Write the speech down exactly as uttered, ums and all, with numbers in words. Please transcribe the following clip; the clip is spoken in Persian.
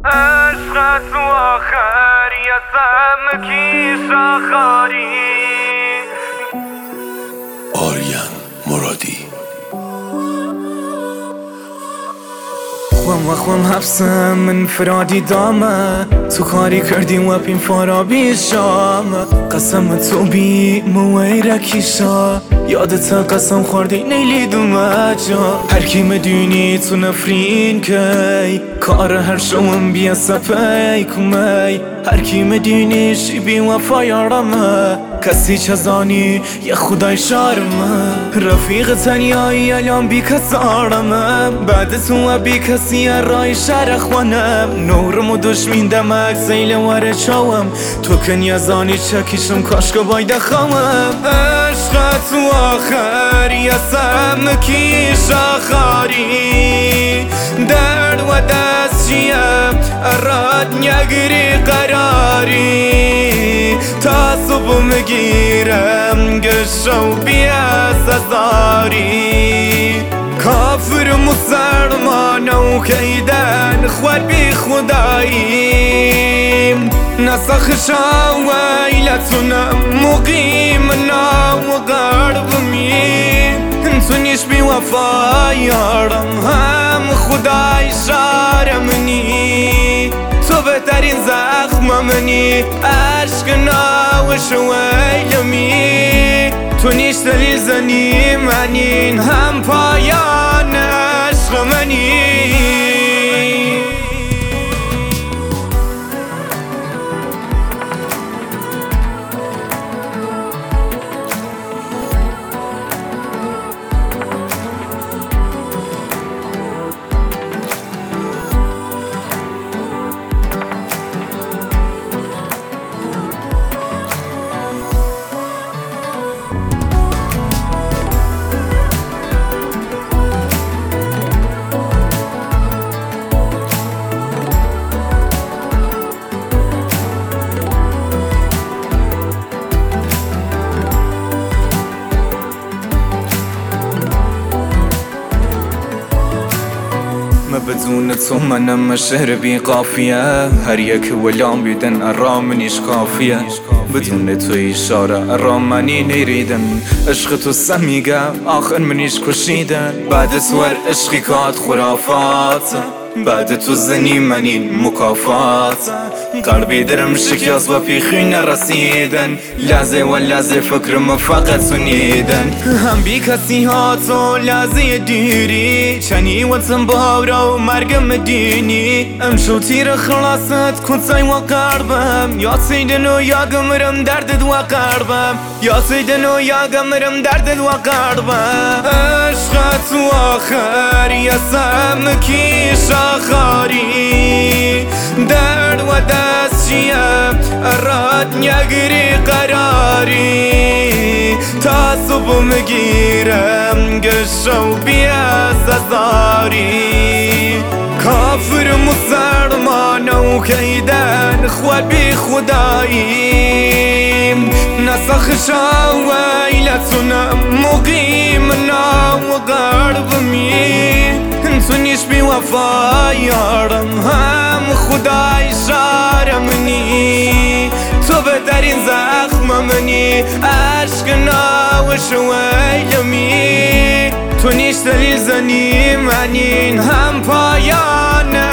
عشقت تو آخر یه سمکی شخاری. آریان مرادی. خوام و خوام حبسم من فرادی دامه، تو کاری کردی و پین فرابی شامه. قسم تو بی مویره کیشا، یادت قسم خوردی نیلی دومه جا. هر کی مدونی تو نفرین کی، کار هر شوم بیا سپی کمی. هر کی مدونی شی بی وفا یارمه، کسی چزانی یه خدای شارمه. رفیق تنیایی الان بی کسارمه، بعد تو بی کسی رای شهر خوانم. نورم و دشمین دمک زیل وره چاوم، تو کنی زانی چکیشم کاشکا باید خوام. عشقت تو آخر یه سمکی شخاری، درد و دست چیم اراد نگری قراری. تا صبح مگیرم گشو بیا سزاری. کافر مسلمان و کیدن خوار بی خداییم. نسخ شاویلتونم مقیم ناو غربمی. انتونیش بی وفا یارم هم خدای شارمنی. تو بهترین زخم منی عشق ناو شویلمی. تو نیش دلیل زنی منین هم پایان عشق منی. بدون تو منم شهر بی قافیه، هر یک ولام بیدن ارام منیش کافیه. بدون تو اشاره ارام منی نیریدن، عشق تو سمیگه آخر منیش کشیدن. بعد سور عشقی کات خرافات، بعد تو زنی منین مکافات. قلبی درم شکست و پیخی نرسیدن، لحظه و لحظه فکرم فقط سنیدن. هم بی کسی ها تو لحظه دیری، چنی وطن باورا و مرگم دینی. امشو تیر خلاصت کنسای و قربم، یا سیدن و یا گمرم دردد و قربم. یا سیدن و یا گمرم دردد و قربم. عشقت تو آخر یه سمکی شخاری، درد و دست چیم اراد نگری قراری. تا صبح مگیرم گشو بیا سزاری. کافر مسلمان و کیدن خوار بی خداییم. نسخ شاویلتونم مقیم ناو غربمی. انتونیش بی وفا یارم هم خدای شارمنی. تو بهترین زخم منی عشق ناو شویلمی. تو نیش دلیل زنی منین هم پایان